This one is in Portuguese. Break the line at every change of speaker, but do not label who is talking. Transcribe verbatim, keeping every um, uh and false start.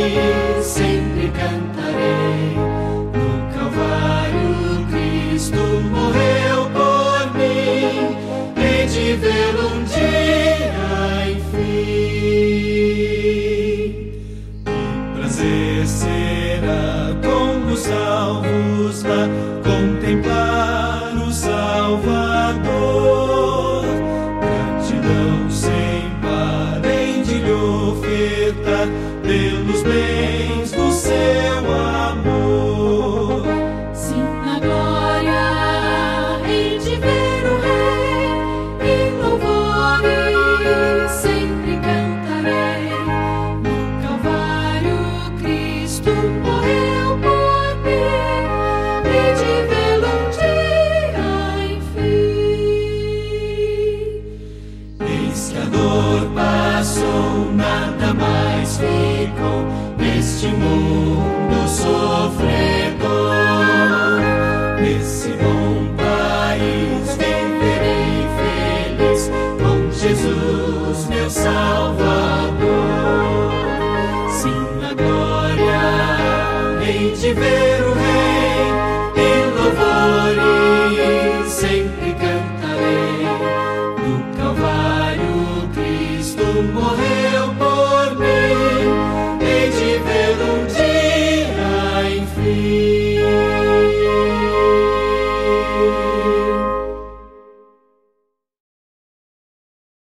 sempre cantarei. No Calvário Cristo morreu por mim, hei de vê-lo um dia, enfim. Que prazer será com os salvos lá contemplar o Salvador. Gratidão sem par hei de lhe ofertar pelos bens do seu amor.
Sim, na glória hei de ver o Rei, e louvores sempre cantarei. No Calvário Cristo morreu por mim, hei de vê-lo um dia, enfim.
Eis que a dor passou, nada mais ficou neste mundo sofredor. Nesse bom país viverei feliz com Jesus, meu Salvador. Sim, na glória hei de ver o Rei, e louvores sempre cantarei. No Calvário Cristo morreu